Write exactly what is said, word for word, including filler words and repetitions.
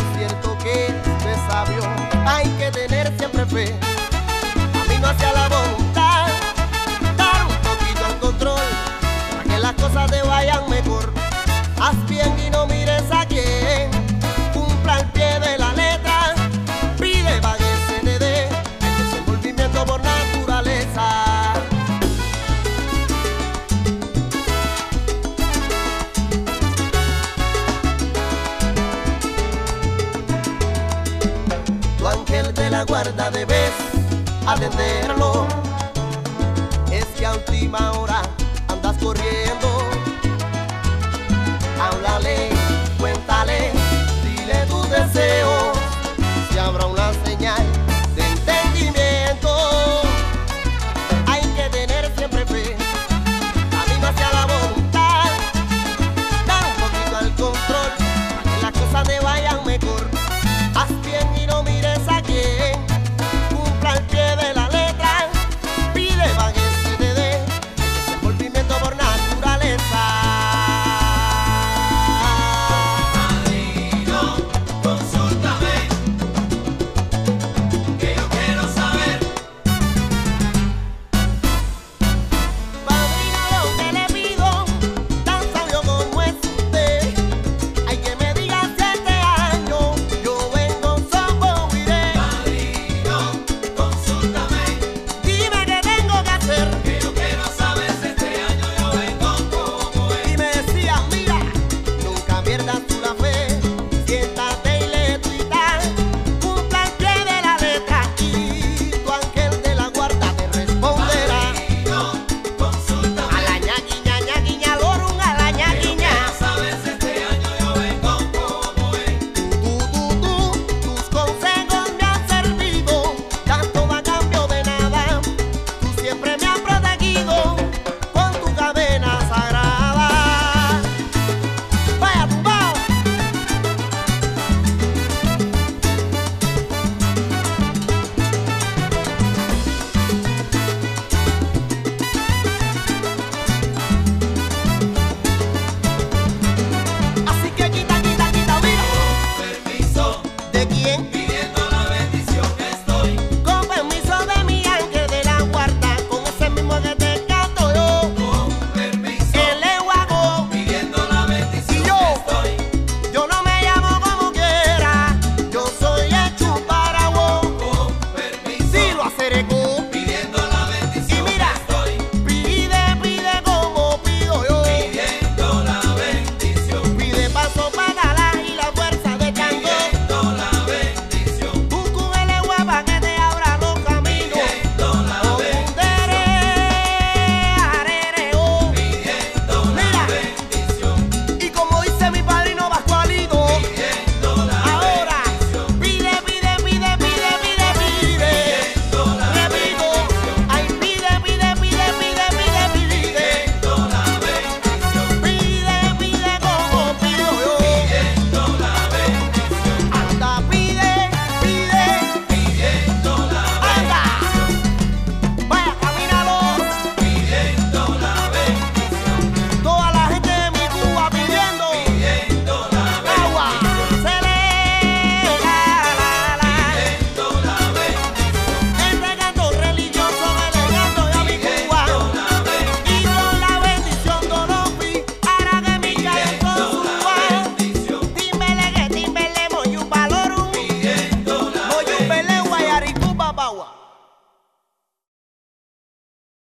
cierto que esto es sabio, hay que tener siempre fe. Camino hacia la voluntad, dar un poquito al control, para que las cosas te vayan mejor. Haz bien y no mires a quién, cumpla al pie de la letra, pide para que se te dé el desenvolvimiento por naturaleza. Tu ángel de la guarda debes atenderlo, es que a última hora andas corriendo. Háblale, cuéntale, dile tus deseos, si habrá una señal de entendimiento. Hay que tener siempre fe, camino hacia la voluntad, da un poquito al control, para que las cosas te vayan mejor. Haz bien y no mires a quién, cumpla al pie de la letra, pide para que se te dé el desenvolvimiento por naturaleza. ¿De quién?